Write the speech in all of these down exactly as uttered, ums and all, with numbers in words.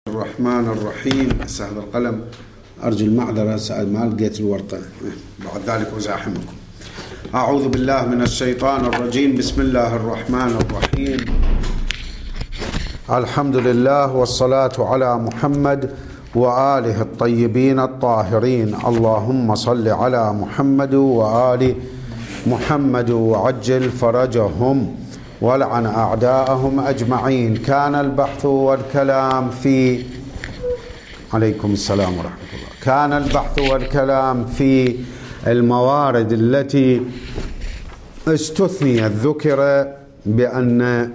الرحمن الرحيم. بس هذا القلم أرجو المعذرة، ما لقيت الورقة، بعد ذلك أزاحمكم. أعوذ بالله من الشيطان الرجيم. بسم الله الرحمن الرحيم. الحمد لله والصلاة على محمد وآله الطيبين الطاهرين. اللهم صل على محمد وآل محمد وعجل فرجهم ولعن أعداءهم أجمعين. كان البحث والكلام في عليكم السلام ورحمة الله. كان البحث والكلام في الموارد التي استثنيت ذكر بأن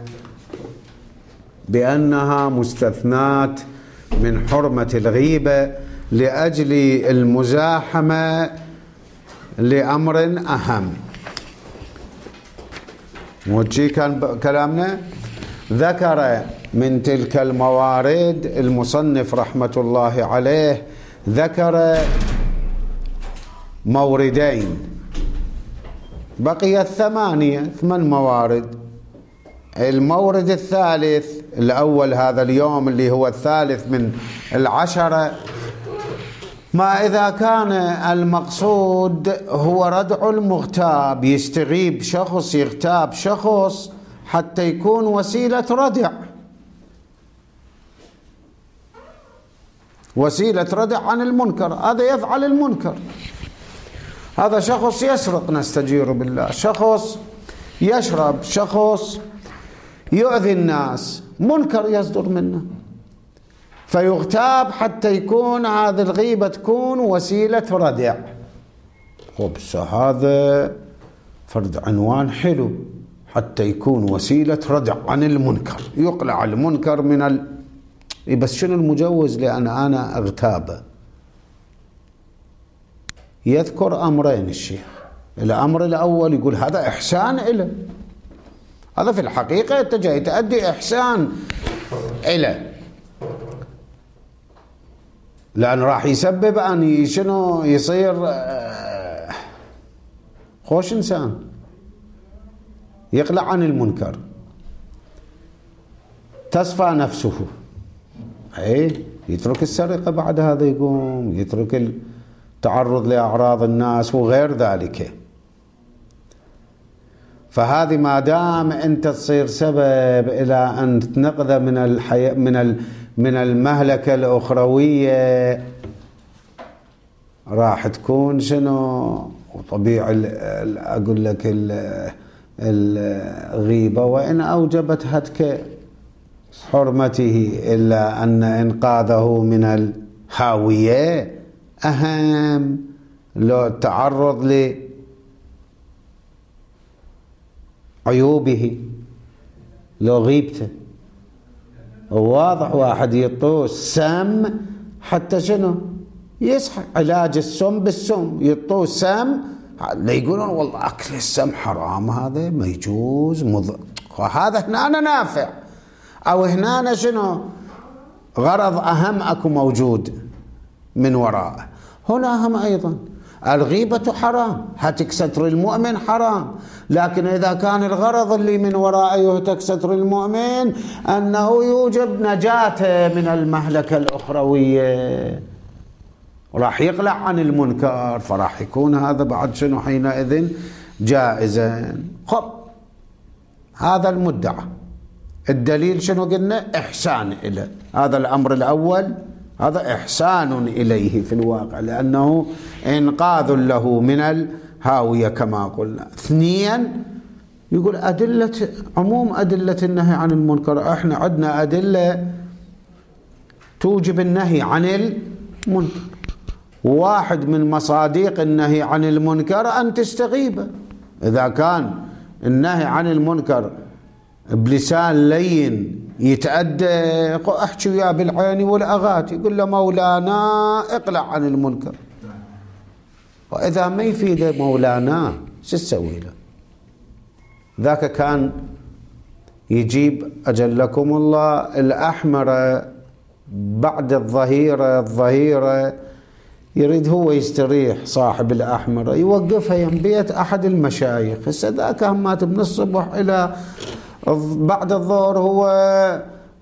بأنها مستثنات من حرمة الغيبة لأجل المزاحمة لأمر أهم. وشي كان كلامنا. ذكر من تلك الموارد المصنف رحمة الله عليه، ذكر موردين، بقيت ثمانية ثمان موارد. المورد الثالث الأول هذا اليوم اللي هو الثالث من العشرة، ما إذا كان المقصود هو ردع المغتاب، يستغيب شخص، يغتاب شخص حتى يكون وسيلة ردع، وسيلة ردع عن المنكر. هذا يفعل المنكر. هذا شخص يسرق، نستجير بالله، شخص يشرب، شخص يؤذي الناس، منكر يصدر منه، فيغتاب حتى يكون هذه الغيبة تكون وسيلة ردع. خبص هذا فرد عنوان حلو، حتى يكون وسيلة ردع عن المنكر، يقلع المنكر من ال... بس شنو المجوز لأن أنا اغتابه؟ يذكر أمرين الشيخ. الأمر الأول يقول هذا إحسان إله، هذا في الحقيقة أنت جاي تأدي إحسان إله، لأن راح يسبب أن شنو يصير خوش إنسان، يقلع عن المنكر، تصفى نفسه، أي يترك السرقة، بعد هذا يقوم يترك التعرض لأعراض الناس وغير ذلك. فهذه ما دام أنت تصير سبب إلى أن تنقذ من الحياة من ال من المهلكة الأخروية، راح تكون شنو؟ وطبيعي أقول لك الغيبة وإن أوجبت هتك حرمته إلا أن إنقاذه من الهاوية أهم. لو التعرض لعيوبه، لو غيبته واضح، واحد يطوه سم حتى شنو يصحى، علاج السم بالسم، يطوه سم، لا يقولون والله أكل السم حرام، هذا ما يجوز، مض... هذا هنا نافع، أو هنا شنو غرض أهم أكو موجود من وراءه. هنا هم أيضا الغيبة حرام، هتك ستر المؤمن حرام، لكن إذا كان الغرض اللي من وراءه هتك ستر المؤمن أنه يوجب نجاته من المهلكة الأخروية، وراح يقلع عن المنكر، فراح يكون هذا بعد شنو حينئذ جائزا. خب هذا المدعى. الدليل شنو قلنا؟ إحسان إليه. هذا الأمر الأول، هذا إحسان إليه في الواقع، لأنه إنقاذ له من الهاوية كما قلنا. اثنيا يقول أدلة عموم أدلة النهي عن المنكر، احنا عندنا أدلة توجب النهي عن المنكر، واحد من مصادق النهي عن المنكر أن تستغيبه. إذا كان النهي عن المنكر بلسان لين يتأدى، احكي وياه بالعين والأغات، يقول له مولانا اقلع عن المنكر، وإذا ما يفيده مولانا شو تسوي له؟ ذاك كان يجيب أجلكم الله الأحمر بعد الظهيرة، الظهيرة يريد هو يستريح، صاحب الأحمر يوقفها يم بيت أحد المشايخ. هسه ذاك همات من الصبح إلى بعد الظهر هو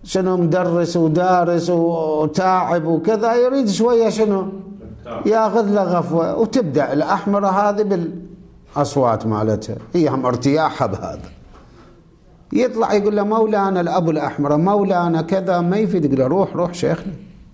شنو مدرس ودارس وتاعب وكذا، يريد شوية شنو ياخذ له غفوة، وتبدأ الأحمرة هذه بالأصوات مالتها، هي هم ارتياحها بهذا. يطلع يقول له مولانا الأبو الأحمرة، مولانا كذا، ما يفيد. يقول له روح روح شيخنا.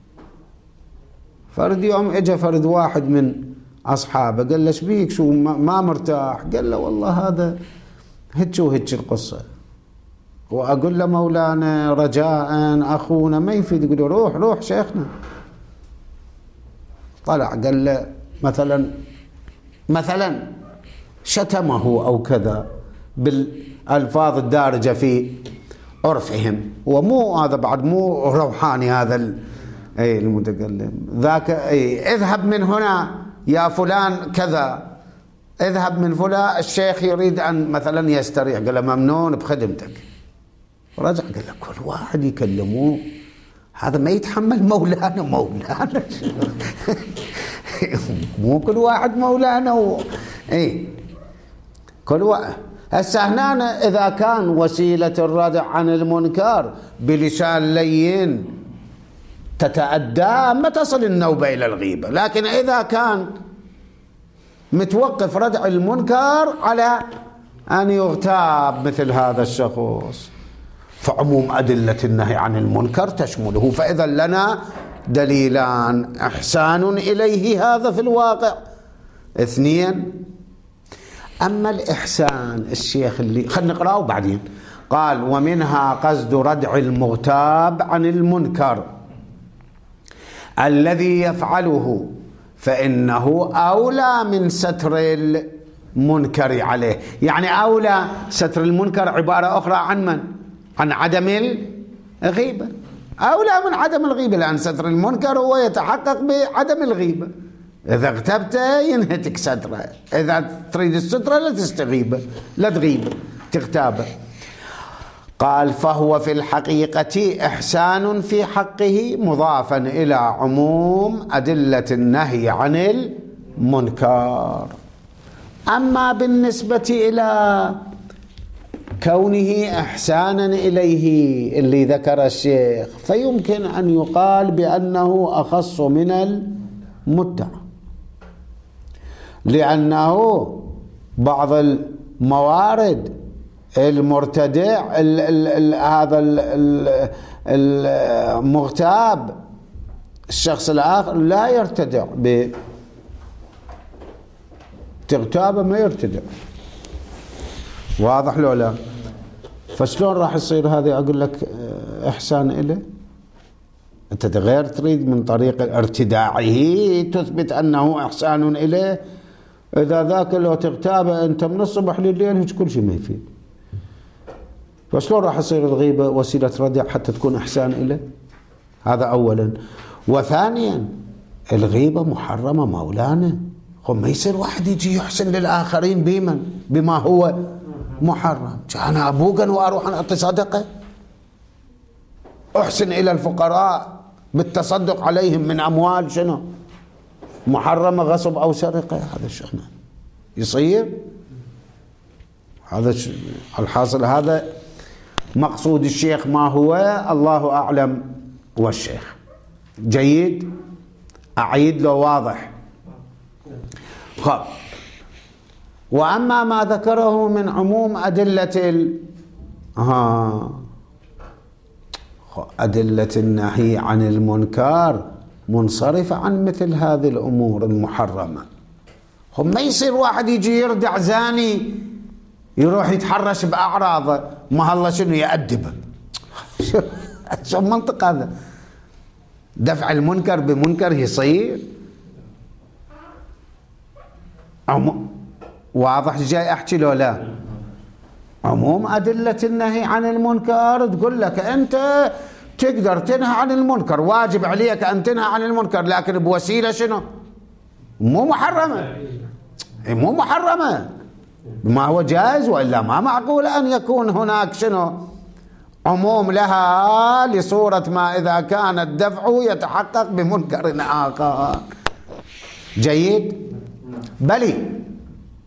فرد يوم اجى فرد واحد من أصحابه قال له ايش بيك، شو ما مرتاح؟ قال له والله هذا هيك وهيك القصة، وأقول له مولانا رجاء أخونا ما يفيد. يقول له روح روح شيخنا. طلع قال له مثلا مثلا شتمه أو كذا بالألفاظ الدارجة في عرفهم، ومو هذا بعد مو روحاني هذا أي المتكلم ذاك، أي اذهب من هنا يا فلان كذا، اذهب من فلان، الشيخ يريد أن مثلا يستريح. قال له ممنون بخدمتك. رجع قال له كل واحد يكلموه هذا ما يتحمل مولانا مولانا مو كل واحد مولانا و... اي كل واحد. هسه هنا إذا كان وسيلة الردع عن المنكر بلسان لين تتأدى ما تصل النوبة إلى الغيبة، لكن إذا كان متوقف ردع المنكر على أن يغتاب مثل هذا الشخص، فعموم أدلة النهي عن المنكر تشمله. فإذا لنا دليلان: إحسان إليه هذا في الواقع. اثنين، أما الإحسان الشيخ اللي خلنا نقرأه بعدين قال: ومنها قصد ردع المغتاب عن المنكر الذي يفعله فإنه أولى من ستر المنكر عليه. يعني أولى ستر المنكر عبارة أخرى عن من؟ عن عدم الغيبة. أولى من عدم الغيبة، لأن ستر المنكر هو يتحقق بعدم الغيبة. إذا اغتبته ينهتك ستره، إذا تريد السترة لا تستغيبه، لا تغيبه، تغتابه. قال: فهو في الحقيقة إحسان في حقه مضافا إلى عموم أدلة النهي عن المنكر. أما بالنسبة إلى كونه إحسانا إليه اللي ذكر الشيخ، فيمكن أن يقال بأنه أخص من المدعى، لأنه بعض الموارد المرتدع ال ال ال هذا المغتاب الشخص الآخر لا يرتدع، بتغتابه ما يرتدع. واضح لو لا؟ فشلون راح يصير هذا؟ أقول لك إحسان إليه، أنت غير تريد من طريق ارتداعه تثبت أنه إحسان إليه. إذا ذاك لو تغتابه أنت من الصبح لليل هيك كل شيء ما يفيد. فشلون راح يصير الغيبة وسيلة ردع حتى تكون إحسان إليه؟ هذا أولا. وثانيا الغيبة محرمة مولانا، ما يصير واحد يجي يحسن للآخرين بمن بما هو محرم. أنا أبوقا وأروح أنا أعطي صدقة، أحسن إلى الفقراء بالتصدق عليهم من أموال شنو محرمة، غصب أو سرقة. هذا شأنه يصير. هذا الحاصل هذا مقصود الشيخ ما هو، الله أعلم والشيخ. جيد، أعيد له واضح. خب، وأما ما ذكره من عموم أدلة ال... ها أدلة النهي عن المنكر منصرفة عن مثل هذه الأمور المحرمة. هم ما يصير واحد يجي يردع زاني يروح يتحرش بأعراضه، ما الله شنو يأدبه. شو منطق هذا؟ دفع المنكر بمنكر يصير؟ عمو... واضح جاي أحكي لو لا؟ عموم أدلة النهي عن المنكر تقول لك أنت تقدر تنهى عن المنكر، واجب عليك أن تنهى عن المنكر، لكن بوسيلة شنو؟ مو محرمة، مو محرمة، ما هو جائز. وإلا ما معقول أن يكون هناك شنو عموم لها لصورة ما إذا كان الدفع يتحقق بمنكر آخر. جيد؟ بل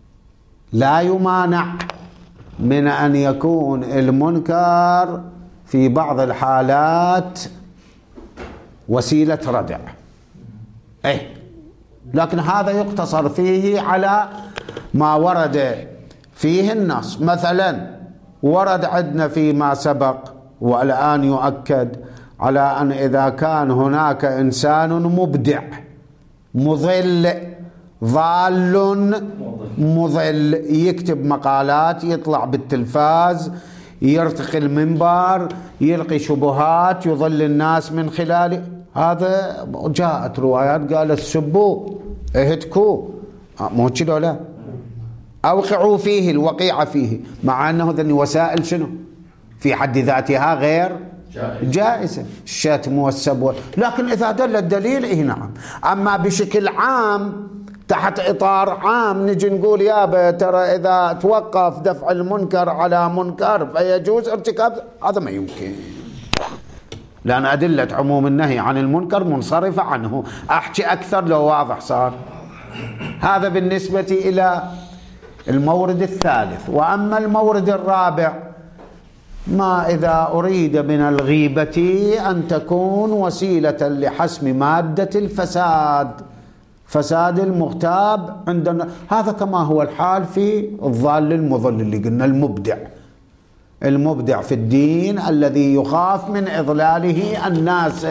لا يمانع من أن يكون المنكر في بعض الحالات وسيلة ردع، أي لكن هذا يقتصر فيه على ما ورد فيه النص. مثلا ورد عندنا فيما سبق والآن يؤكد على أن إذا كان هناك إنسان مبدع مضل ضال مضل يكتب مقالات، يطلع بالتلفاز، يرتقي المنبر، يلقي شبهات، يضل الناس من خلاله، هذا جاءت روايات قالت سبوه اهتكوه، مو كذا لا، أوقعوا فيه الوقيعة فيه، مع أنه ذني وسائل شنو في حد ذاتها غير جائزة، الشتم والسب، لكن إذا دل الدليل إيه نعم. أما بشكل عام تحت إطار عام نجي نقول يا ترى إذا توقف دفع المنكر على منكر فيجوز ارتكاب، هذا ما يمكن، لأن أدلة عموم النهي عن المنكر منصرفة عنه. أحكي أكثر لو واضح صار. هذا بالنسبة إلى المورد الثالث. وأما المورد الرابع، ما إذا أريد من الغيبة أن تكون وسيلة لحسم مادة الفساد، فساد المغتاب عندنا، هذا كما هو الحال في الضال المضل اللي قلنا المبدع، المبدع في الدين الذي يخاف من إضلاله الناس،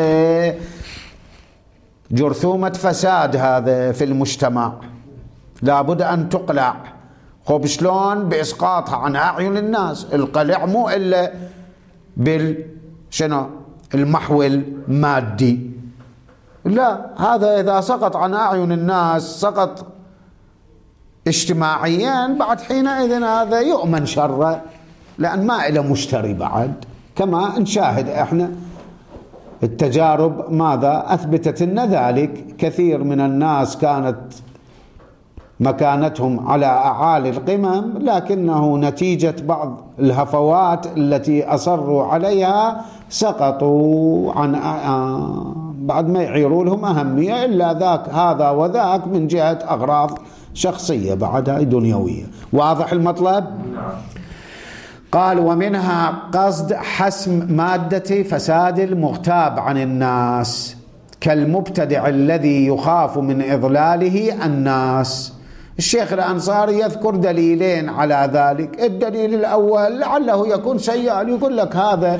جرثومة فساد هذا في المجتمع لابد أن تقلع. خب شلون؟ بإسقاطها عن أعين الناس. القلع مو إلا بالشنو المحو المادي، لا، هذا إذا سقط عن أعين الناس سقط اجتماعيا، بعد حينئذ هذا يؤمن شره، لأن ما إلى مشتري بعد، كما نشاهد إحنا التجارب ماذا أثبتت لنا ذلك. كثير من الناس كانت مكانتهم على أعالي القمم، لكنه نتيجة بعض الهفوات التي أصروا عليها سقطوا عن بعد ما يعيروا لهم أهمية إلا ذاك هذا وذاك من جهة أغراض شخصية بعدها دنيوية. واضح المطلب؟ قال ومنها قصد حسم مادة فساد المغتاب عن الناس كالمبتدع الذي يخاف من إضلاله الناس. الشيخ الأنصاري يذكر دليلين على ذلك. الدليل الأول لعله يكون سيئا، يقول لك هذا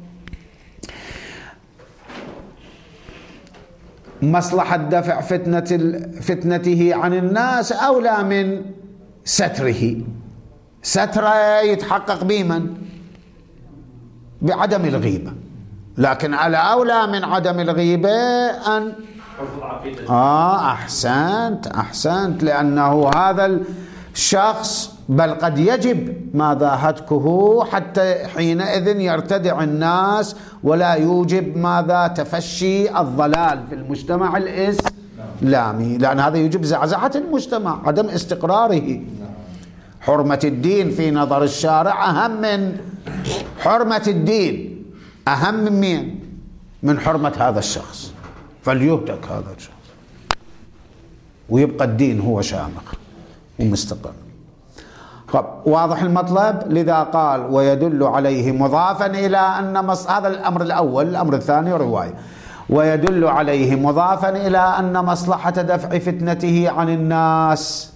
مصلحة دفع فتنة فتنته عن الناس أولى من ستره. ستره يتحقق بمن؟ بعدم الغيبة، لكن على أولى من عدم الغيبة أن آه أحسنت أحسنت لأنه هذا الشخص بل قد يجب ماذا هتكه حتى حينئذ يرتدع الناس ولا يوجب ماذا تفشي الضلال في المجتمع الإسلامي، لأن هذا يوجب زعزعة المجتمع، عدم استقراره. حرمة الدين في نظر الشارع أهم من حرمة الدين، أهم من مين؟ من حرمة هذا الشخص، فليهتك هذا الشخص ويبقى الدين هو شامخ ومستقر. واضح المطلب؟ لذا قال ويدل عليه مضافا إلى أن مص... هذا الأمر الأول. الأمر الثاني رواية ويدل عليه مضافا إلى أن مصلحة دفع فتنته عن الناس،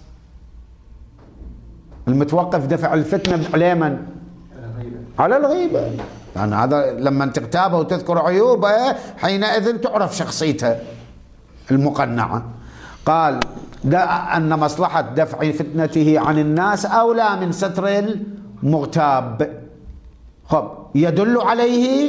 المتوقف دفع الفتنة على من؟ على الغيبة، لأن يعني هذا لما تغتابه وتذكر عيوبه حينئذ تعرف شخصيته المقنعة. قال أن مصلحة دفع فتنته عن الناس أولى من ستر المغتاب. خب يدل عليه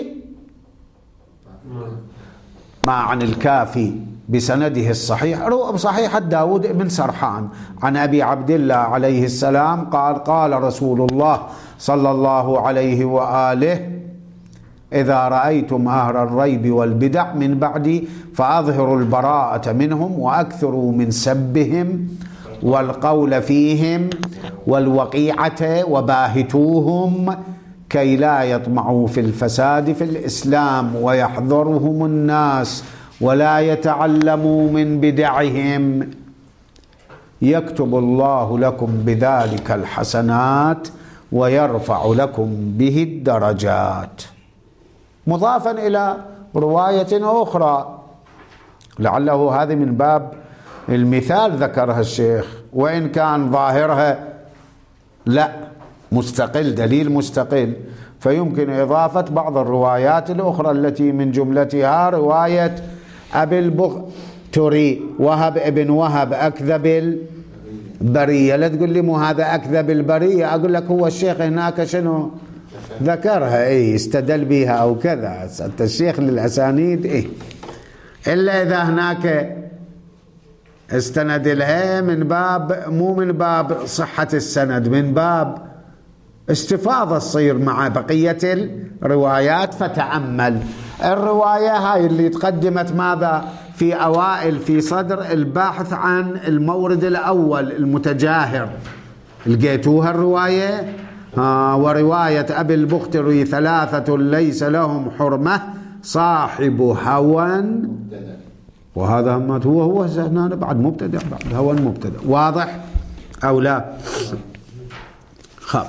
ما عن الكافي بسنده الصحيح صحيح داود بن سرحان عن أبي عبد الله عليه السلام قال قال رسول الله صلى الله عليه وآله إذا رأيتم أهل الريب والبدع من بعدي فأظهروا البراءة منهم وأكثروا من سبهم والقول فيهم والوقيعة وباهتوهم كي لا يطمعوا في الفساد في الإسلام ويحذرهم الناس ولا يتعلموا من بدعهم يكتب الله لكم بذلك الحسنات ويرفع لكم به الدرجات. مضافا إلى رواية أخرى. لعله هذه من باب المثال ذكرها الشيخ، وإن كان ظاهرها لا مستقل، دليل مستقل، فيمكن إضافة بعض الروايات الأخرى التي من جملتها رواية أبي البختري وهب ابن وهب أكذب البرية. لا تقول لي مو هذا أكذب البرية، أقول لك هو الشيخ هناك شنو ذكرها، إيه استدل بها أو كذا. الشيخ للأسانيد إيه، إلا إذا هناك استند لها من باب، مو من باب صحة السند، من باب استفاضة تصير مع بقية الروايات. فتأمل الرواية هاي اللي تقدمت ماذا في أوائل في صدر الباحث عن المورد الأول المتجاهر، لقيتوها الرواية آه ورواية أبي البختري ثلاثة ليس لهم حرمة صاحب هوى، وهذا هو هو هنا بعد مبتدع، بعد هوى مبتدع. واضح أو لا؟ خب.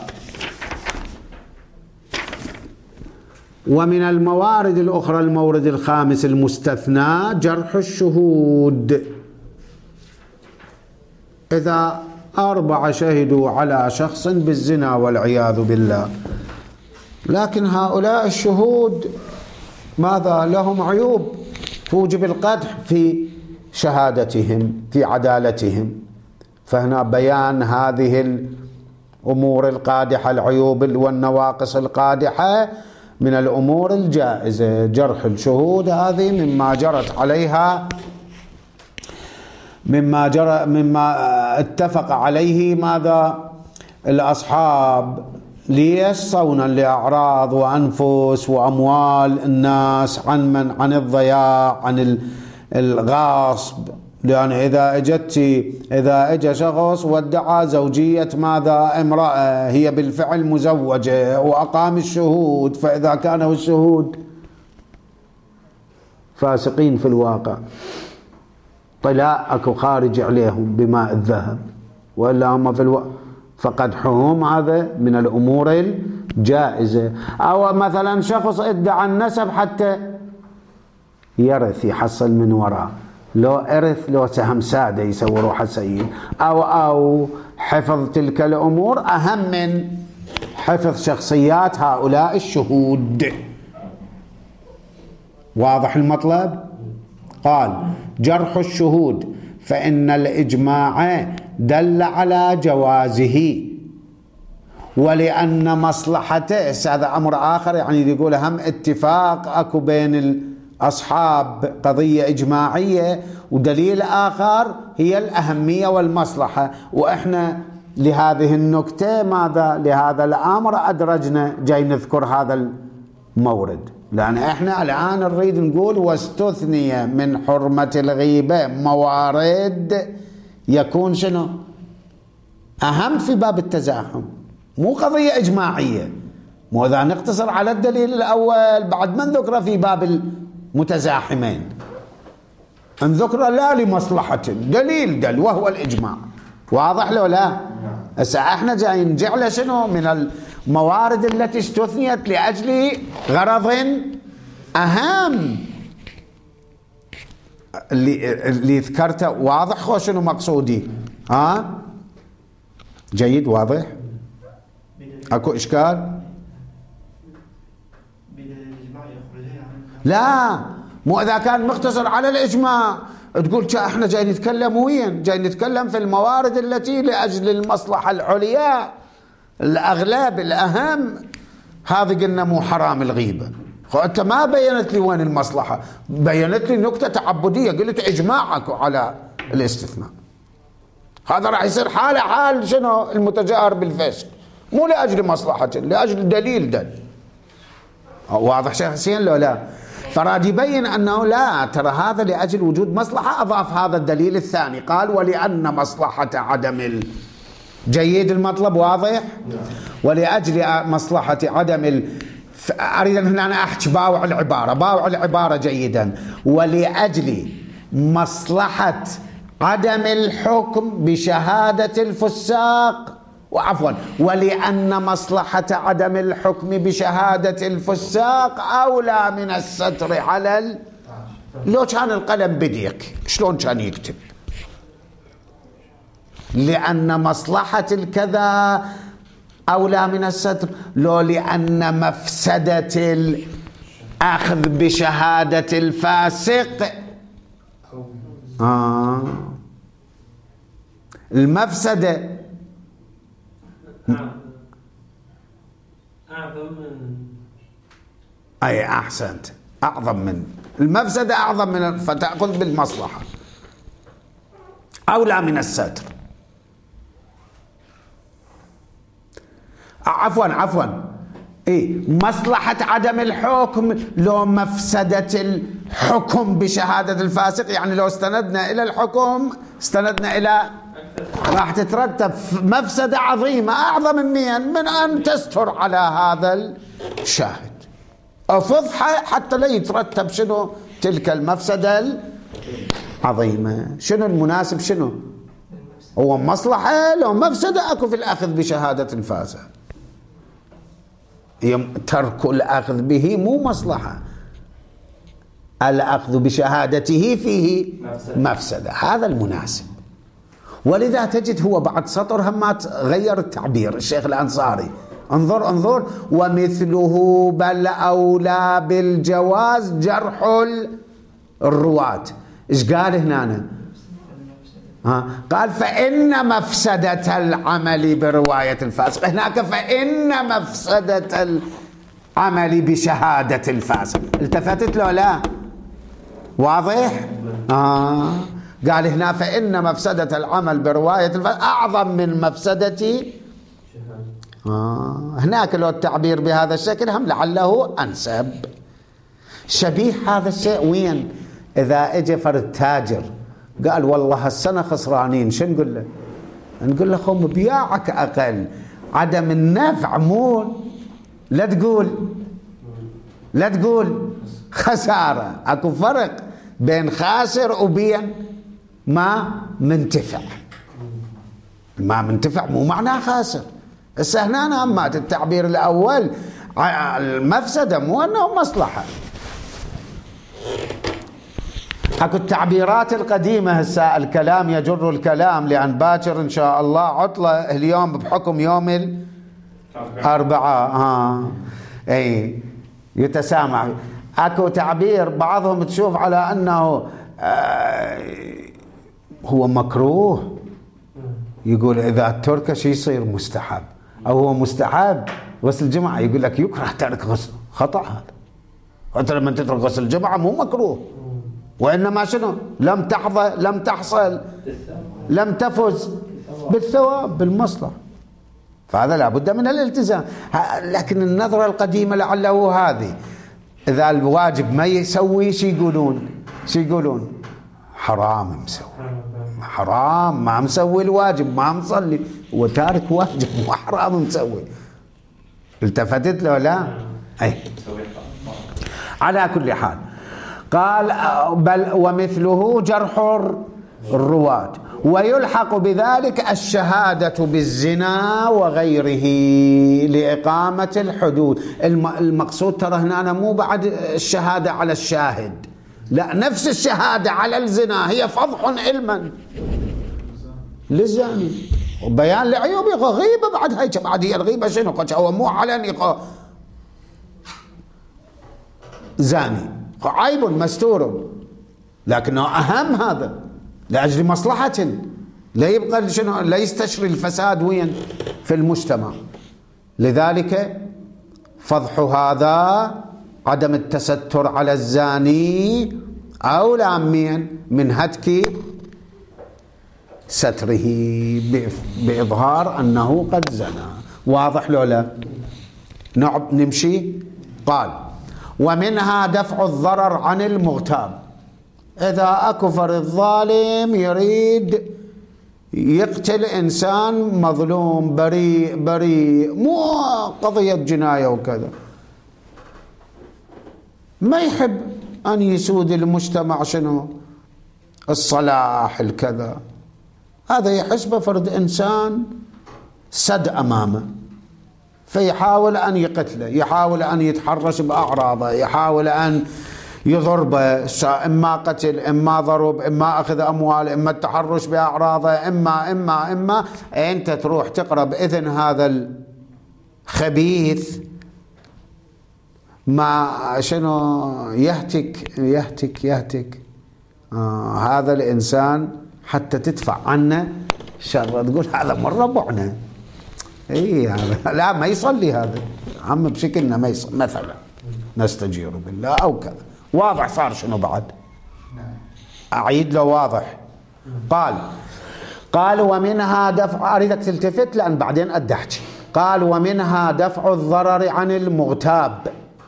ومن الموارد الأخرى المورد الخامس المستثنى جرح الشهود. إذا أربعة شهدوا على شخص بالزنا والعياذ بالله، لكن هؤلاء الشهود ماذا لهم عيوب توجب القدح في شهادتهم في عدالتهم، فهنا بيان هذه الأمور القادحة، العيوب والنواقص القادحة من الأمور الجائزة. جرح الشهود هذه مما جرت عليها مما جرى مما اتفق عليه ماذا الأصحاب، ليش؟ صونا لأعراض وأنفس وأموال الناس، عن من عن الضياع، عن الغاصب. لأن إذا اجت إذا اجى شخص وادعى زوجية ماذا امرأة هي بالفعل مزوجة وأقام الشهود، فإذا كانوا الشهود فاسقين في الواقع، طلاء أكو خارج عليهم بماء الذهب، وإلا هم في الواقع فقدحهم هذا من الأمور الجائزة. أو مثلا شخص ادعى النسب حتى يرث يحصل من وراء، لو إرث لو سهم سادة يسوي حسين، أو أو حفظ تلك الأمور أهم من حفظ شخصيات هؤلاء الشهود. واضح المطلب؟ قال جرح الشهود فإن الإجماع دل على جوازه، ولأن مصلحته، هذا أمر آخر، يعني يقول هم اتفاق أكو بين الأصحاب قضية إجماعية، ودليل آخر هي الأهمية والمصلحة. وإحنا لهذه النكتة ماذا لهذا الأمر أدرجنا جاي نذكر هذا المورد، لأن إحنا الآن نريد نقول واستثني من حرمة الغيبة موارد يكون شنو أهم في باب التزاحم، مو قضية إجماعية. مو إذا نقتصر على الدليل الأول بعد ما نذكره في باب المتزاحمين، نذكره لا لمصلحة، دليل دل وهو الإجماع. واضح لو لا؟ هسه احنا جايين نجعله شنو من الموارد التي استثنيت لأجل غرض أهم اللي اللي ذكرته. واضح خو شنو مقصودي؟ ها جيد واضح؟ اكو اشكال؟ لا، مو اذا كان مختصر على الاجماع تقول احنا جاي نتكلم وين؟ جاي نتكلم في الموارد التي لاجل المصلحه العليا الاغلب الاهم. هذه قلنا مو حرام الغيبه، انت ما بينت لي وين المصلحه، بينت لي نكته تعبديه، قلت اجماعك على الاستثناء. هذا راح يصير حاله حال شنو المتجاهر بالفسق، مو لاجل مصلحه، لاجل دليل دل. واضح شيخ حسين لو لا؟ فراد يبين أنه لا، ترى هذا لأجل وجود مصلحة، أضاف هذا الدليل الثاني، قال ولأن مصلحة عدم ال... جيد المطلب واضح؟ ولأجل مصلحة عدم ال... أريد أن أنا أحكي باوع العبارة، باوع العبارة جيدا، ولأجل مصلحة عدم الحكم بشهادة الفساق وعفوا ولأن مصلحة عدم الحكم بشهادة الفساق أولى من الستر على ال... لو كان القلم بديك شلون كان يكتب؟ لأن مصلحة الكذا أولى من الستر، لو لأن مفسدة الأخذ بشهادة الفاسق آه. المفسدة أعظم من أي أحسنت، أعظم من المفسدة، أعظم من فتأخذ بالمصلحة أولى من الستر. عفوا عفوا إيه مصلحة عدم الحكم لو مفسدة الحكم بشهادة الفاسق، يعني لو استندنا إلى الحكم استندنا إلى راح تترتب مفسدة عظيمة أعظم من من أن تستر على هذا الشاهد أو فضحة حتى لا يترتب شنو تلك المفسدة العظيمة. شنو المناسب؟ شنو هو مصلحة لو مفسدة أكو في الأخذ بشهادة الفاسق. ترك الأخذ به مو مصلحة، الأخذ بشهادته فيه مفسدة، هذا المناسب. ولذا تجد هو بعد سطر همات غير التعبير الشيخ الأنصاري، انظر انظر ومثله بل أولى بالجواز جرح الرواة. إيش قال هنا؟ ها قال فإن مفسدة العمل برواية الفاسق، هناك فإن مفسدة العمل بشهادة الفاسق. التفتت له لا؟ واضح؟ آه. قال هنا فإن مفسدة العمل برواية الفاسق أعظم من مفسدة آه. هناك لو التعبير بهذا الشكل هم لعله أنسب. شبيه هذا الشيء وين؟ إذا اجى فرد تاجر قال والله هالسنة خسرانين، شو نقول له؟ نقول له خو مبياعك أقل، عدم النفع مو، لا تقول لا تقول خسارة، أكو فرق بين خاسر وبين ما منتفع. ما منتفع مو معناه خاسر. هسه هنا أمات التعبير الأول المفسدة مو أنه مصلحة. اكو التعبيرات القديمة هسه الكلام يجر الكلام، لأن باكر إن شاء الله عطلة اليوم بحكم يوم الأربعاء آه. أي يتسامع. اكو تعبير بعضهم تشوف على أنه آه هو مكروه، يقول إذا الترك شي يصير مستحب، أو هو مستحب غسل الجمعة يقول لك يكره ترك غسل، خطأ هذا. أنت لما تترك غسل الجمعة مو مكروه، وإنما شنو؟ لم تحظى، لم تحصل، لم تفز بالثواب بالمصلحة، فهذا لابد من الالتزام. لكن النظرة القديمة لعله هذه، إذا الواجب ما يسوي شي يقولون شي يقولون حرام مسوي، حرام ما مسوي الواجب، ما مصلي، وتارك واجب وحرام مسوي. التفتت له لا؟ أي على كل حال قال بل ومثله جرح الرواة، ويلحق بذلك الشهادة بالزنا وغيره لإقامة الحدود. المقصود ترى هنا مو بعد الشهادة على الشاهد، لا، نفس الشهادة على الزنا هي فضح علما للزاني وبيان لعيوبه، غيبة بعد هيك. بعد هي الغيبة شنو؟ هو مو علني زاني، عيب مستور، لكنه أهم هذا لأجل مصلحة، لا يبقى شنو، لا يستشري الفساد وين في المجتمع. لذلك فضح هذا عدم التستر على الزاني أولى من من هتك ستره بإظهار أنه قد زنى. واضح لو لا؟ نعب نمشي. قال ومنها دفع الضرر عن المغتاب. إذا أكفر الظالم يريد يقتل إنسان مظلوم بريء بريء، مو قضية جناية وكذا، ما يحب أن يسود المجتمع شنو الصلاح الكذا، هذا يحسبه فرد إنسان سد أمامه، فيحاول أن يقتله، يحاول أن يتحرش بأعراضه، يحاول أن يضربه، إما قتل إما ضرب إما أخذ أموال إما التحرش بأعراضه إما إما إما أنت تروح تقرأ بإذن هذا الخبيث ما شنو يهتك يهتك يهتك آه هذا الإنسان حتى تدفع عنه شر، تقول هذا من ربعنا. اي هذا لا ما يصلي، هذا عم بشكلنا ما يصلي مثلا، نستجير بالله او كذا. واضح صار شنو بعد؟ اعيد له واضح. قال قال ومنها دفع، اريدك تلتفت لان بعدين ادحكي. قال ومنها دفع الضرر عن المغتاب،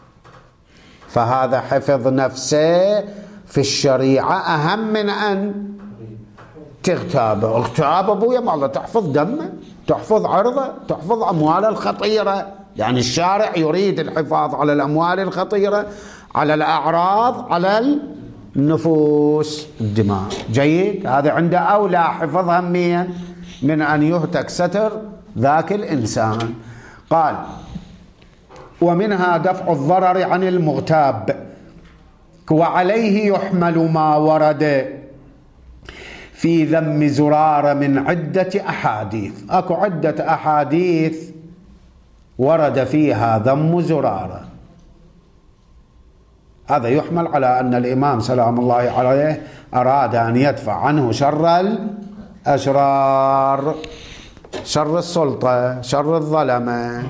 فهذا حفظ نفسه في الشريعة أهم من أن تغتابه. اغتاب أبويا ما الله، تحفظ دمه، تحفظ عرضه، تحفظ أمواله الخطيرة. يعني الشارع يريد الحفاظ على الأموال الخطيرة، على الأعراض، على النفوس، الدماء. جيد، هذا عنده أولى حفظ هميا من أن يهتك ستر ذاك الإنسان. قال ومنها دفع الضرر عن المغتاب، وعليه يحمل ما ورد في ذم زرارة من عدة أحاديث. أكو عدة أحاديث ورد فيها ذم زرارة، هذا يحمل على أن الإمام سلام الله عليه أراد أن يدفع عنه شر الأشرار، شر السلطة، شر الظلمة،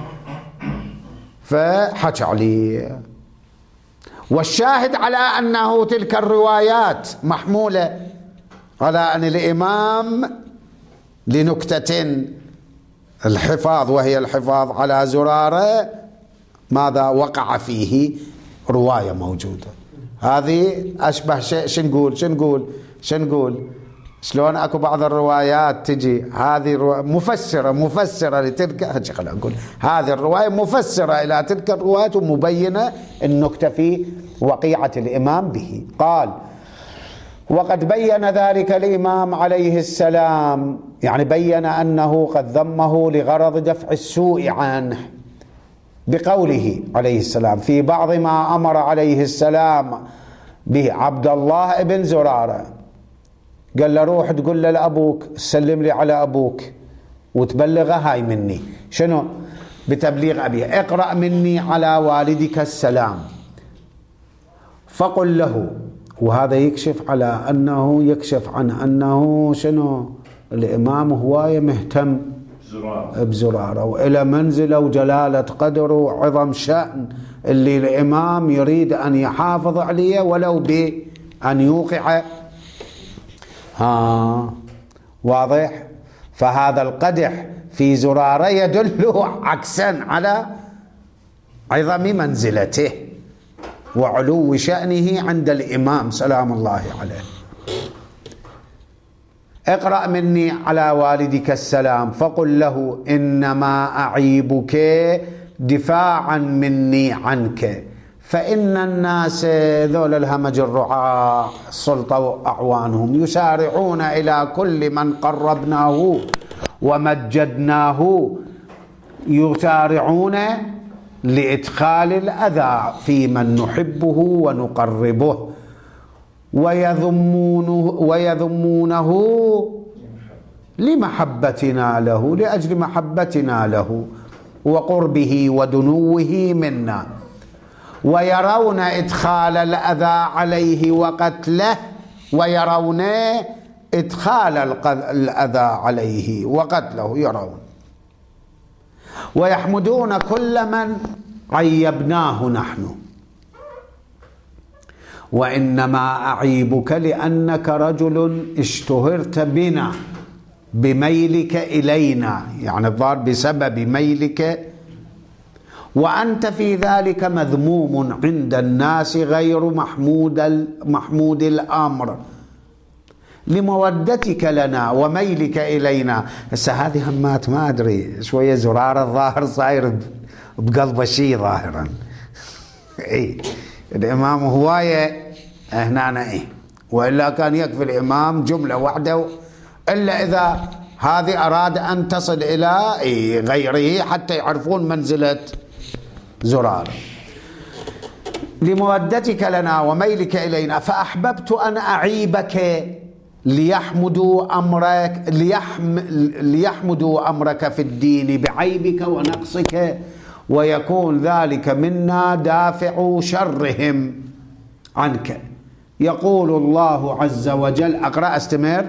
فحكى عليه. والشاهد على أنه تلك الروايات محمولة على أن الإمام لنكتة الحفاظ، وهي الحفاظ على زرارة، ماذا وقع فيه رواية موجودة. هذه أشبه شيء، شنقول شنقول شنقول شلون أكو بعض الروايات تجي هذه مفسرة مفسرة لتلك، خلينا نقول هذه الرواية مفسرة إلى تلك الروايات ومبينة النكتة في وقيعة الإمام به. قال وقد بين ذلك الإمام عليه السلام، يعني بين أنه قد ذمه لغرض دفع السوء عنه، بقوله عليه السلام في بعض ما أمر عليه السلام به عبد الله بن زرارة، قال له روح تقول له لأبوك سلم لي على أبوك وتبلغه هاي مني. شنو بتبليغ أبيه؟ اقرأ مني على والدك السلام فقل له. وهذا يكشف على أنه يكشف عن أنه شنو الإمام هواية مهتم بزرارة، وإلى منزله وجلالة قدره وعظم شأن اللي الإمام يريد أن يحافظ عليه ولو بأن يوقع. ها واضح؟ فهذا القدح في زرارة يدل عكسا على عظم منزلته وعلو شأنه عند الإمام سلام الله عليه. اقرأ مني على والدك السلام فقل له إنما أعيبك دفاعا مني عنك، فإن الناس ذول الهمج الرعاع السلطة وأعوانهم يسارعون إلى كل من قربناه ومجدناه، يسارعون لإدخال الأذى في من نحبه ونقربه، ويذمونه, ويذمونه لمحبتنا له، لأجل محبتنا له وقربه ودنوه منا، ويرون إدخال الأذى عليه وقتله، ويرون إدخال الأذى عليه وقتله يرون، ويحمدون كل من عيبناه نحن. وإنما أعيبك لأنك رجل اشتهرت بنا بميلك إلينا، يعني الظاهر بسبب ميلك، وأنت في ذلك مذموم عند الناس غير محمود محمود الأمر لمودتك لنا وميلك إلينا. هسه هذه همات ما أدري شوية زرار الظاهر صاير بقلبه شيء ظاهرا. إيه الإمام هواية هنا إيه، وإلا كان يكفي الإمام جملة واحدة، إلا إذا هذه أراد أن تصل إلى غيره حتى يعرفون منزلة زرارة. لمودتك لنا وميلك إلينا فأحببت أن أعيبك ليحمدوا أمرك ليحم ليحمدوا أمرك في الدين بعيبك ونقصك، ويكون ذلك منا دافع شرهم عنك. يقول الله عز وجل، أقرأ استمر.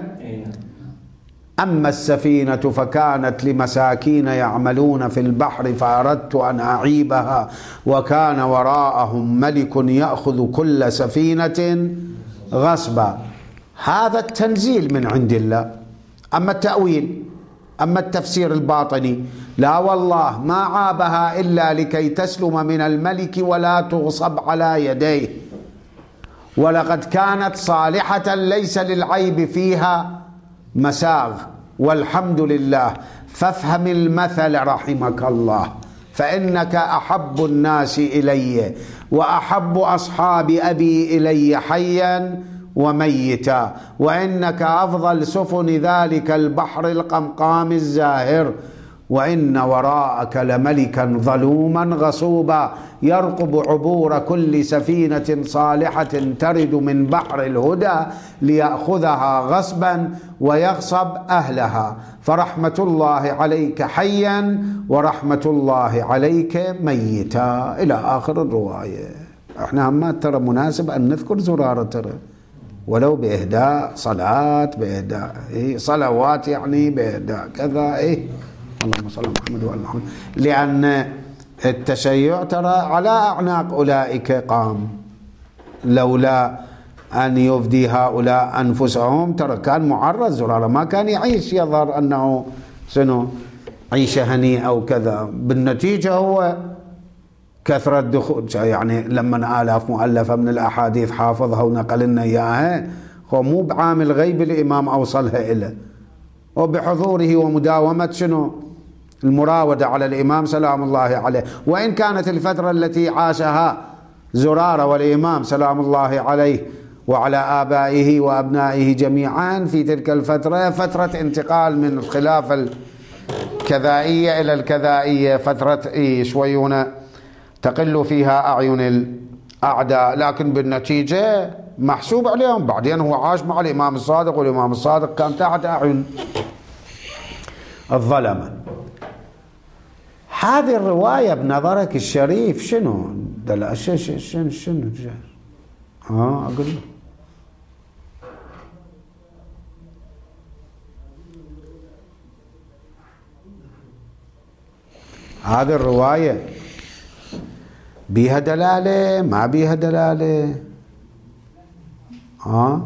أما السفينة فكانت لمساكين يعملون في البحر فأردت أن أعيبها وكان وراءهم ملك يأخذ كل سفينة غصبا. هذا التنزيل من عند الله. أما التأويل، أما التفسير الباطني، لا والله ما عابها إلا لكي تسلم من الملك ولا تغصب على يديه، ولقد كانت صالحة ليس للعيب فيها مساغ، والحمد لله. فافهم المثل رحمك الله، فإنك أحب الناس إلي وأحب أصحاب أبي إلي حيا وميتا، وإنك أفضل سفن ذلك البحر القمقام الزاهر، وإن وراءك لملكا ظلوما غصوبا يرقب عبور كل سفينة صالحة ترد من بحر الهدى ليأخذها غصبا ويغصب أهلها، فرحمة الله عليك حيا ورحمة الله عليك ميتا، إلى آخر الرواية. احنا هم ترى مناسب أن نذكر زرارة ترى ولو بإهداء صلاة، بإهداء إيه صلوات، يعني بإهداء كذا إيه. اللهم صل على محمد وعلى محمد، لأن التشيع ترى على أعناق أولئك قام، لولا أن يفدي هؤلاء أنفسهم ترى كان معرض زرارة، ما كان يعيش، يظهر أنه سنو عيشة هنيئة أو كذا. بالنتيجة هو كثرة دخول، يعني لما آلاف مؤلفة من الأحاديث حافظها ونقل لنا إياها، هو مو بعامل غيب الإمام أوصلها إليه، وبحضوره ومداومة شنو المراودة على الإمام سلام الله عليه. وإن كانت الفترة التي عاشها زرارة والإمام سلام الله عليه وعلى آبائه وأبنائه جميعا في تلك الفترة فترة انتقال من الخلافة الكذائية إلى الكذائية، فترة إيه شويونة تقل فيها أعين الأعداء، لكن بالنتيجة محسوب عليهم. بعدين هو عاش مع الإمام الصادق، والإمام الصادق كان تحت أعين الظلمة. هذه الرواية بنظرك الشريف شنو دل شنو شنو شنو ها أقول له هذه الرواية بيها دلالة ما بيها دلالة؟ ها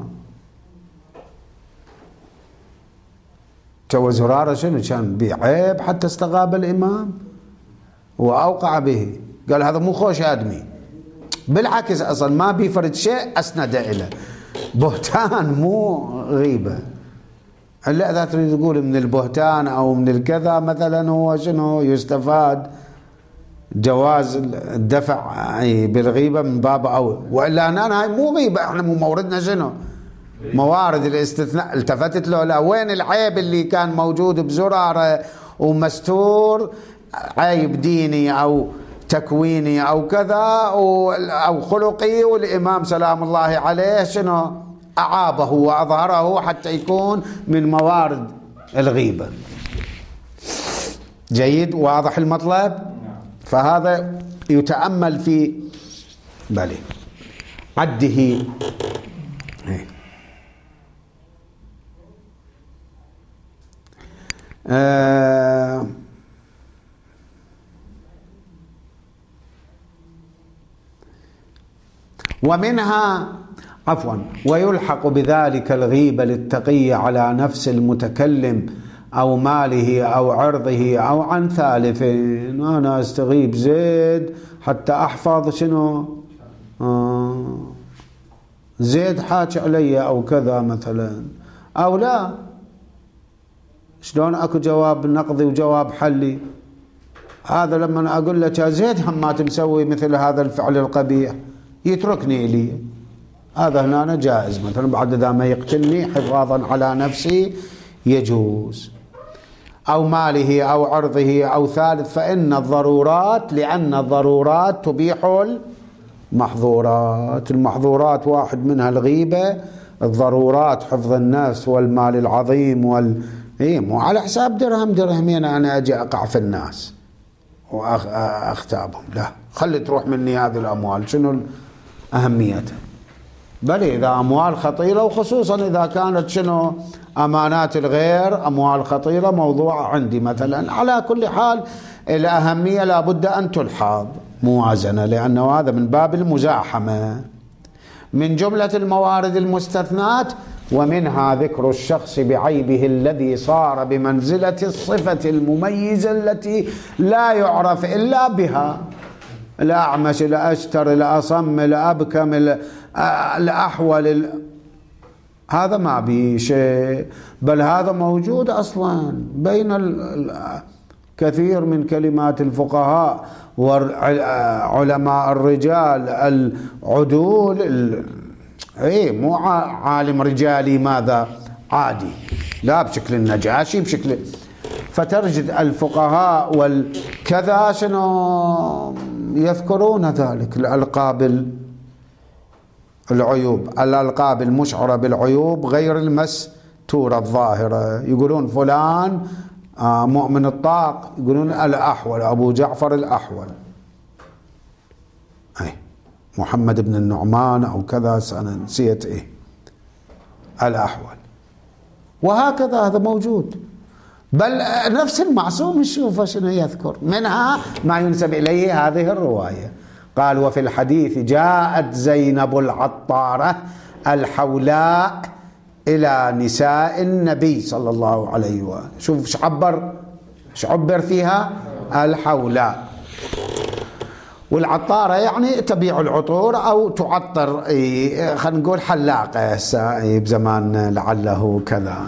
تو زرارة شنو كان بعيب حتى استغاب الإمام وأوقع به، قال هذا مو خوش آدمي، بالعكس أصلا ما بيفرد شيء أسند إليه، بهتان مو غيبة. هلا إذا تريد تقول من البهتان أو من الكذا مثلا هو شنو يستفاد جواز الدفع بالغيبة من باب أول، وإلا أنا هاي مو غيبة، احنا مو موردنا شنو موارد الاستثناء. التفتت له لا، وين العيب اللي كان موجود بزرارة ومستور، عيب ديني أو تكويني أو كذا أو خلقي، والإمام سلام الله عليه شنو أعابه وأظهره حتى يكون من موارد الغيبة. جيد، واضح المطلب؟ فهذا يتأمل في بلي عده. آه ومنها عفوا ويلحق بذلك الغيبة للتقي على نفس المتكلم أو ماله أو عرضه أو عن ثالث. أنا أستغيب زيد حتى أحفظ شنو آه زيد حاج علي أو كذا مثلا، أو لا شلون أكو جواب نقضي وجواب حلي. هذا لما أقول لك يا زيد هم ما تمسوي مثل هذا الفعل القبيح يتركني لي، هذا هنا أنا جائز مثلا، بعد ذا ما يقتلني حفاظا على نفسي يجوز. أو ماله أو عرضه أو ثالث، فإن الضرورات، لأن الضرورات تبيح المحظورات. المحظورات واحد منها الغيبة، الضرورات حفظ النفس والمال العظيم وال إيه، مو على حساب درهم درهمين أنا أجي أقع في الناس وأختابهم، لا، خلي تروح مني هذه الأموال، شنو أهميتها؟ بل إذا أموال خطيرة، وخصوصا إذا كانت شنو أمانات الغير أموال خطيرة موضوعة عندي مثلا. على كل حال الأهمية لابد أن تلحظ موازنة، لأنه هذا من باب المزاحمة. من جملة الموارد المستثنات ومنها ذكر الشخص بعيبه الذي صار بمنزلة الصفة المميزة التي لا يعرف إلا بها، الأعمش، الأشتر، الأصم، الأبكم، الأحول، هذا ما به شيء، بل هذا موجود أصلا بين كثير من كلمات الفقهاء وعلماء الرجال العدول. ايه، مو عالم رجالي ماذا عادي، لا بشكل النجاشي، بشكل، فتجد الفقهاء والكذا شنو يذكرون ذلك، الألقاب العيوب، الألقاب المشعرة بالعيوب غير المستورة الظاهرة. يقولون فلان آه مؤمن الطاق، يقولون الأحول، أبو جعفر الأحول، أي محمد بن النعمان أو كذا، أنا نسيت إيه، الأحول، وهكذا هذا موجود. بل نفس المعصوم نشوف شنو يذكر، منها ما ينسب إليه هذه الرواية، قال: وفي الحديث جاءت زينب العطارة الحولاء إلى نساء النبي صلى الله عليه وآله. شوف ايش عبر ايش عبر فيها، الحولاء. والعطارة يعني تبيع العطور أو تعطر، خلينا نقول حلاقة بزمان لعله كذا.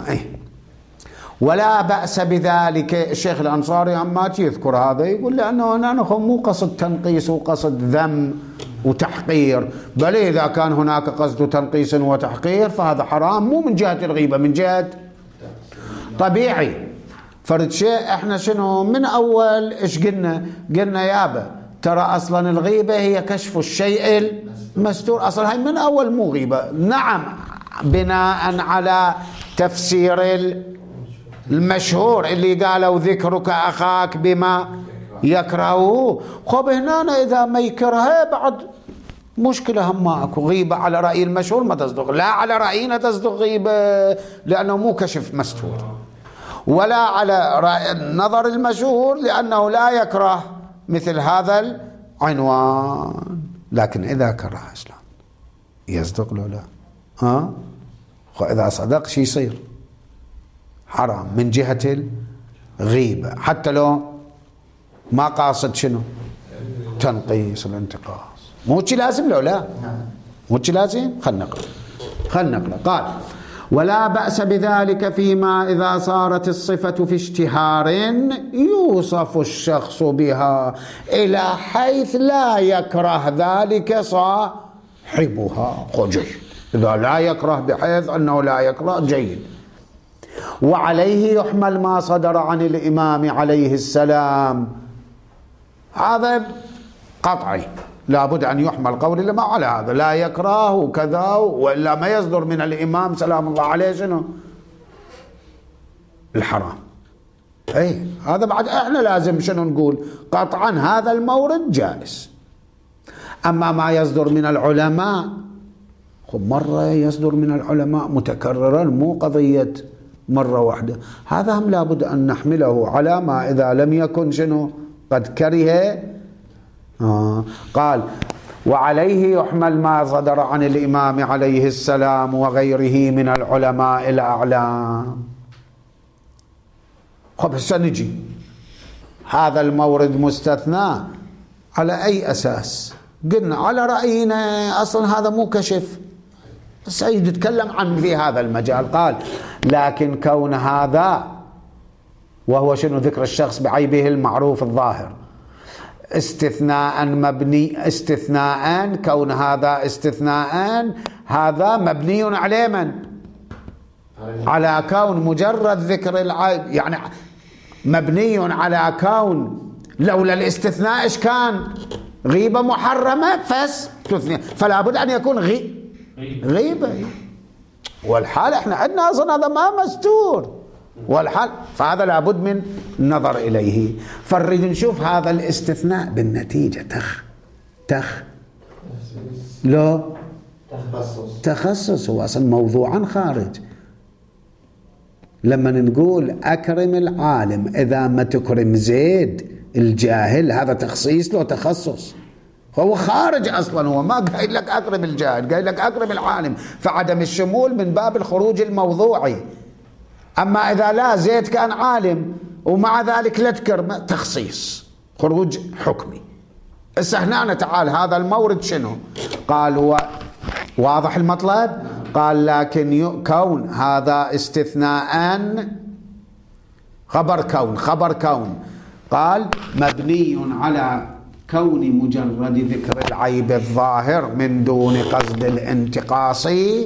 ولا بأس بذلك. الشيخ الأنصاري عمات يذكر هذا، يقول لأنه هنا مو قصد تنقيس وقصد ذم وتحقير، بل إذا كان هناك قصد تنقيس وتحقير فهذا حرام، مو من جهة الغيبة، من جهة طبيعي. فرد شيء احنا شنو من أول ايش قلنا؟ قلنا يابا ترى أصلا الغيبة هي كشف الشيء المستور، أصلا هاي من أول مو غيبة. نعم، بناء على تفسير المشهور اللي قالوا ذكرك أخاك بما يكرهه. خب هنا إذا ما يكرهه بعد مشكلة، هم ماكو غيبة على رأي المشهور ما تصدق، لا على رأينا تصدق غيبة لأنه مو كشف مستور، ولا على رأي النظر المشهور لأنه لا يكره مثل هذا العنوان. لكن إذا كره إسلام يصدق له لا؟ ها؟ إذا صدق شي يصير حرام من جهة الغيبة، حتى لو ما قاصد شنو تنقيص الانتقاص، مو شي لازم له، لا مو شي لازم. خلنا نقرأ خلنا نقرأ قال: ولا بأس بذلك فيما إذا صارت الصفة في اشتهار يوصف الشخص بها إلى حيث لا يكره ذلك صاحبها. جيد، إذا لا يكره بحيث أنه لا يكره، جيد. وعليه يحمل ما صدر عن الإمام عليه السلام، هذا قطعي، لابد أن يحمل قول الإمام على هذا، لا يكره وكذا، وإلا ما يصدر من الإمام سلام الله عليه شنو الحرام. أي هذا بعد إحنا لازم شنو نقول، قطعا هذا المورد جائز. أما ما يصدر من العلماء، خب مرة يصدر من العلماء متكررا، مو قضية مرة واحدة، هذا هم لابد أن نحمله على ما إذا لم يكن شنو قد كره. آه. قال: وعليه يحمل ما صدر عن الإمام عليه السلام وغيره من العلماء الأعلام. خب هسه نجي، هذا المورد مستثنى على أي أساس؟ قلنا على رأينا أصلا هذا مو كشف، سيد يتكلم عن في هذا المجال. قال: لكن كون هذا، وهو شنو ذكر الشخص بعيبه المعروف الظاهر، استثناء مبني، استثناء، كون هذا استثناء، هذا مبني على من؟ على كون مجرد ذكر العيب، يعني مبني على كون، لولا الاستثناء إيش كان؟ غيبة محرمة فس تثنية، فلا بد أن يكون غي غيبة. والحال احنا عندنا أصلا هذا ما مستور، والحال فهذا لابد من النظر إليه. فنريد نشوف هذا الاستثناء بالنتيجة تخ تخ لو تخصص تخصص هو أصلا موضوعا خارج. لما نقول أكرم العالم إذا ما تكرم زيد الجاهل، هذا تخصيص له تخصص، هو خارج أصلا، هو ما قايل لك أكرم الجاهل، قايل لك أكرم العالم، فعدم الشمول من باب الخروج الموضوعي. أما إذا لا زيد كان عالم ومع ذلك لا تكرم، تخصيص خروج حكمي. هسه هنا تعال هذا المورد شنو؟ قال هو واضح المطلب؟ قال لكن كون هذا استثناء خبر كون خبر كون قال مبني على كون مجرد ذكر العيب الظاهر من دون قصد الانتقاص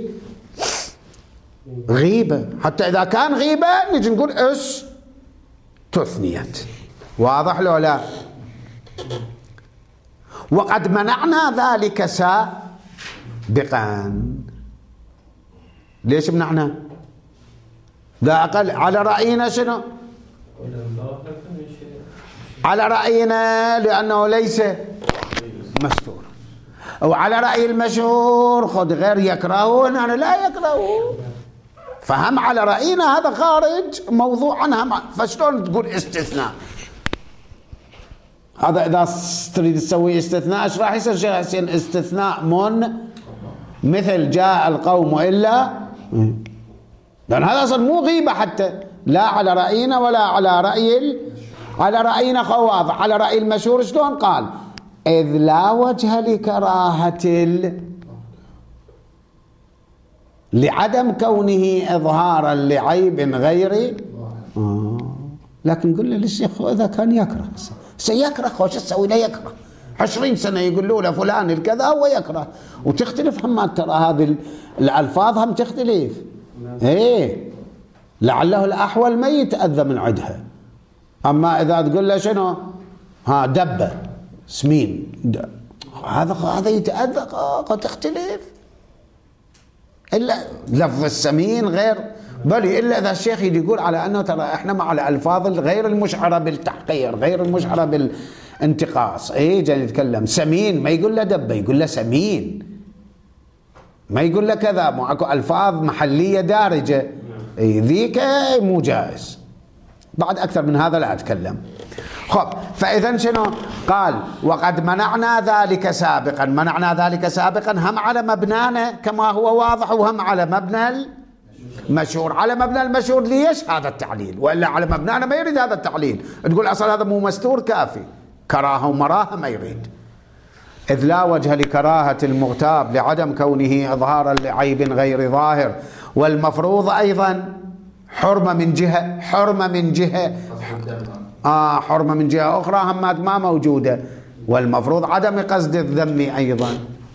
غيبة. حتى إذا كان غيبة نجي نقول إس تثنيت. واضح لو لا؟ وقد منعنا ذلك سابقا. ليش منعنا؟ لا أقل على رأينا شنو؟ على رأينا لأنه ليس مستور، أو على رأي المشهور خذ غير يكرهون أنا لا يكرهون، فهم على رأينا هذا خارج موضوعا هم. فشلون تقول استثناء؟ هذا إذا تريد تسوي استثناء ايش راح يصير شيخ حسين؟ استثناء من مثل جاء القوم إلا، لأن هذا أصلا مو غيبة حتى، لا على رأينا ولا على رأي ال... على رأينا خو واضح. على رأي المشهور شلون قال؟ إذ لا وجه لكراهة ال... لعدم كونه إظهارا لعيب غير آه. لكن قل له للشيخ إذا كان يكره سيكره خوش تسوي له يكره عشرين سنة يقولوا له فلان الكذا هو يكره، وتختلف هم ترى هذه الألفاظ هم تختلف. ايه لعله الأحول ما يتأذى من عدها. أما إذا تقول له شنو ها دبة سمين هذا هذا يتأذى قد تختلف. إلا لفظ السمين غير بل إلا إذا الشيخ يقول على أنه ترى إحنا مع الألفاظ غير المشعرة بالتحقير غير المشعرة بالانتقاص. إيه جاي يتكلم سمين ما يقول له دبة، يقول له سمين، ما يقول له كذا. معكو ألفاظ محلية دارجة إيه ذيك مو جائز. بعد أكثر من هذا لا أتكلم. خب فإذا شنو قال؟ وقد منعنا ذلك سابقا. منعنا ذلك سابقا هم على مبنانا كما هو واضح، وهم على مبنى المشهور. على مبنى المشهور ليش هذا التعليل؟ وإلا على مبنانا ما يريد هذا التعليل، تقول أصلا هذا مو مستور كافي، كراهة ومراهة ما يريد. إذ لا وجه لكراهة المغتاب لعدم كونه إظهارا لعيب غير ظاهر. والمفروض أيضا حرمة من جهة حرمة من جهة آه حرمة من جهة أخرى همات ما موجودة. والمفروض عدم قصد الذم أيضا،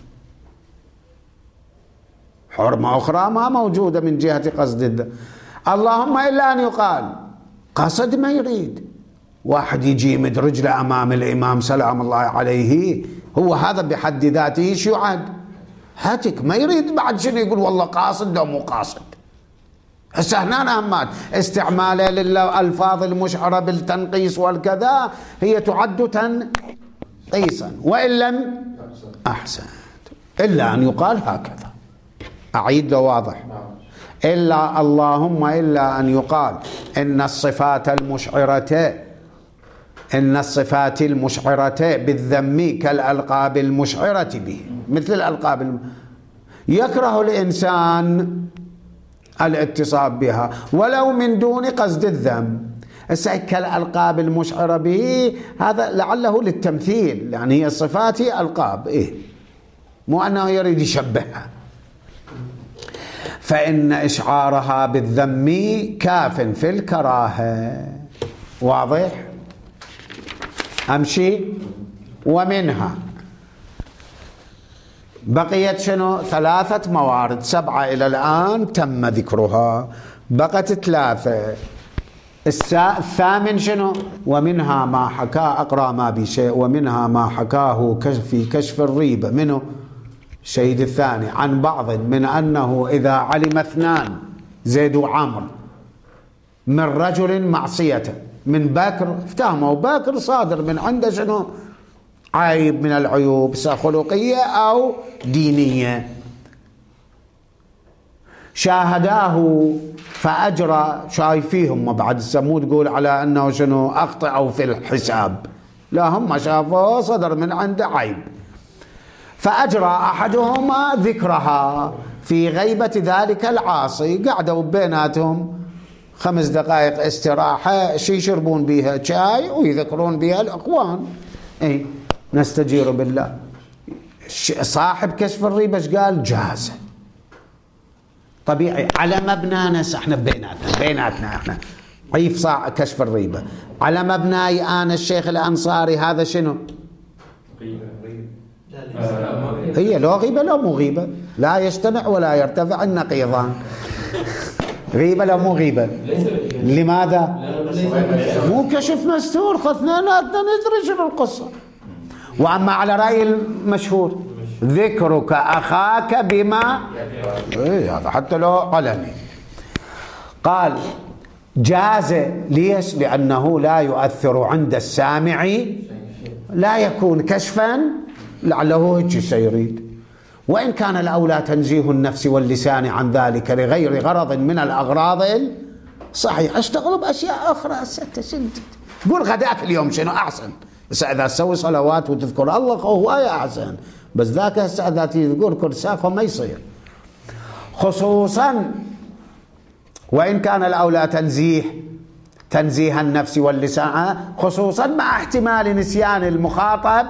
حرمة أخرى ما موجودة من جهة قصد الذم. اللهم إلا أن يقال قصد ما يريد. واحد يجي يمد رجله أمام الإمام سلام الله عليه، هو هذا بحد ذاته شو عاد هاتك ما يريد بعد شنو يقول والله قاصد لو مو قاصد. هسه هنا همات استعماله للألفاظ المشعرة بالتنقيص والكذا هي تعد تنقيصا، وإن لم أحسن إلا أن يقال هكذا. أعيد له واضح. إلا اللهم إلا أن يقال إن الصفات المشعرة إن الصفات المشعرة بالذم كالألقاب المشعرة به، مثل الألقاب الم... يكره الإنسان الاتصاب بها ولو من دون قصد الذم. كالألقاب المشعرة به هذا لعله للتمثيل، يعني هي الصفات هي ألقاب إيه، مو أنه يريد يشبهها. فإن إشعارها بالذم كاف في الكراهة. واضح؟ أمشي. ومنها بقيت شنو؟ ثلاثة موارد، سبعة إلى الآن تم ذكرها، بقت ثلاثة. الثامن شنو؟ ومنها ما حكى، أقرأ ما بشيء. ومنها ما حكاه في كشف الريبة منه الشهيد الثاني عن بعض من أنه إذا علم اثنان زيد وعمر من رجل معصية من باكر، افتهموا باكر صادر من عنده شنو؟ عيب من العيوب خلقية أو دينية، شاهداه فأجرى، شايفيهم بعد السمو تقول على أنه شنو أخطأوا في الحساب، لا هم شافوه صدر من عنده عيب، فأجرى أحدهما ذكرها في غيبة ذلك العاصي، قعدوا بيناتهم خمس دقائق استراحة شي يشربون بيها شاي ويذكرون بيها الأخوان. اي نستجير بالله. صاحب كشف الريبة ايش قال؟ جاز طبيعي على مبنى ناس احنا بيناتنا بيناتنا احنا عيف صاع كشف الريبة على مبناي انا الشيخ الانصاري، هذا شنو؟ هي لو غيبة لو مو غيبة، لا يجتمع ولا يرتفع النقيضان. غيبة لو مو غيبة؟ لماذا؟ مو كشف مستور، اثنيناتنا ندري شنو القصة. واما على رأي المشهور ذكرك اخاك بما ايه، هذا حتى لو علني. قال جاز، ليش؟ لأنه لا يؤثر عند السامع، لا يكون كشفا لعله هيك سيريد، وإن كان الأولى تنزيه النفس واللسان عن ذلك لغير غرض من الأغراض صحيح. اشتغلوا بأشياء أخرى. قول غداك اليوم شنو أحسن؟ بس إذا تسوي صلوات وتذكر الله هو يا أحسن، بس ذاك هسه إذا تذكر كرساكم ما يصير. خصوصا وإن كان الأولى تنزيه تنزيه النفس واللسان، خصوصا مع احتمال نسيان المخاطب.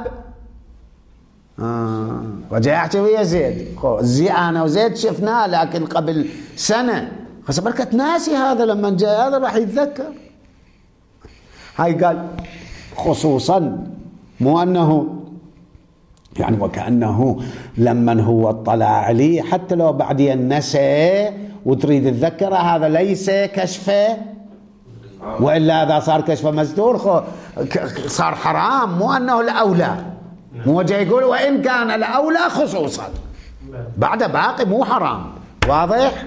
آه. وجاء يحكي ويا زيد، زي أنا وزيد شفناه لكن قبل سنة، خاصة بركة ناسي هذا، لما جاء هذا راح يتذكر. هاي قال خصوصا، مو أنه يعني وكأنه لما هو اطلع عليه حتى لو بعدين نسى وتريد تذكره، هذا ليس كشفه، وإلا إذا صار كشفه مستور صار حرام. مو أنه الأولى، مو جاي يقول وإن كان الأولى خصوصا، بعد باقي مو حرام. واضح؟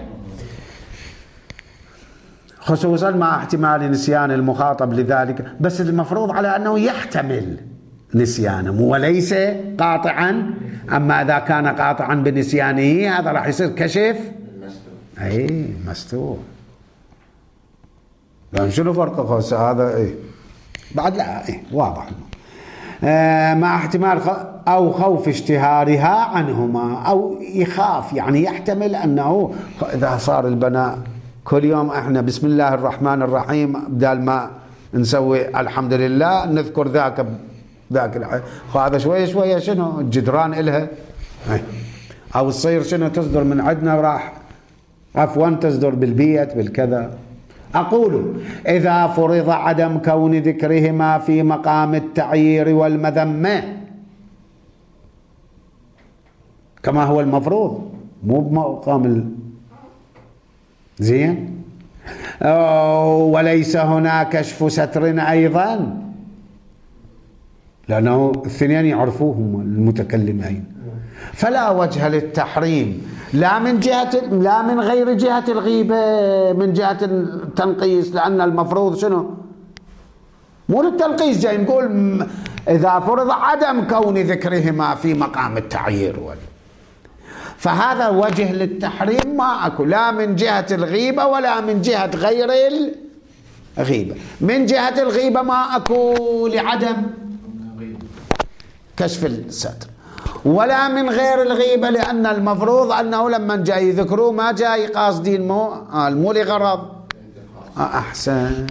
خصوصا مع احتمال نسيان المخاطب لذلك، بس المفروض على أنه يحتمل نسيانه وليس قاطعا. أما إذا كان قاطعا بنسيانه هذا راح يصير كشف أي مستور. لأن شنو فرق خوص هذا؟ إيه بعد لا إيه واضح. آه مع احتمال أو خوف اشتهارها عنهما، أو يخاف يعني يحتمل أنه إذا صار البناء كل يوم احنا بسم الله الرحمن الرحيم بدال ما نسوي الحمد لله نذكر ذاك ذاك، هذا شويه شويه شنو الجدران إلها، او تصير شنو تصدر من عندنا وراح عفوا تصدر بالبيت بالكذا. اقول اذا فرض عدم كون ذكرهما في مقام التعيير والمذمه كما هو المفروض، مو بمقام ال... زين، وليس هناك كشف ستر أيضا، لأنه الاثنين يعرفوهم المتكلمين، فلا وجه للتحريم لا من جهة لا من غير جهة الغيبة، من جهة التنقيس، لأن المفروض شنو؟ مو للتنقيس، جاي نقول إذا فرض عدم كون ذكرهما في مقام التعيير وال فهذا وجه للتحريم ما أكو، لا من جهة الغيبة ولا من جهة غير الغيبة. من جهة الغيبة ما أكو لعدم كشف الستر، ولا من غير الغيبة لأن المفروض أنه لما جاي يذكروه ما جاي قاصدين، مو آه مو لغرض. آه أحسن.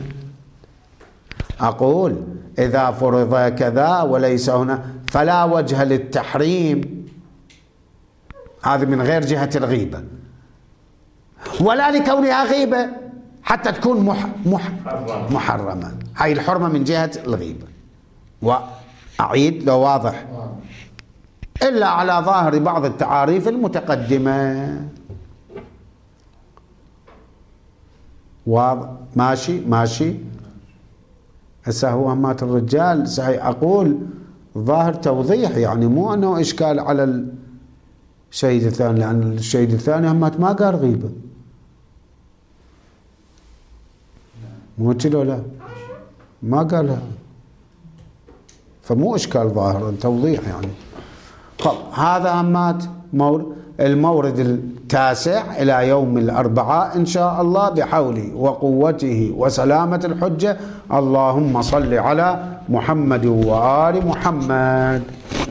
أقول إذا فرض كذا وليس هنا فلا وجه للتحريم، هذا من غير جهة الغيبة، ولا لكونها غيبة حتى تكون مح مح محرمة. هاي الحرمة من جهة الغيبة، وأعيد لو واضح، إلا على ظاهر بعض التعاريف المتقدمة. واضح؟ ماشي ماشي. هسه هو همات الرجال أقول ظاهر توضيح، يعني مو أنه إشكال على الشهيد الثاني، لأن الشهيد الثاني همات ما قال غيبة، مو كده لا ما قالها، فمو إشكال ظاهر، توضيح يعني. طب هذا همات مورد المورد التاسع إلى يوم الأربعاء إن شاء الله بحوله وقوته وسلامة الحجة. اللهم صل على محمد وآل محمد.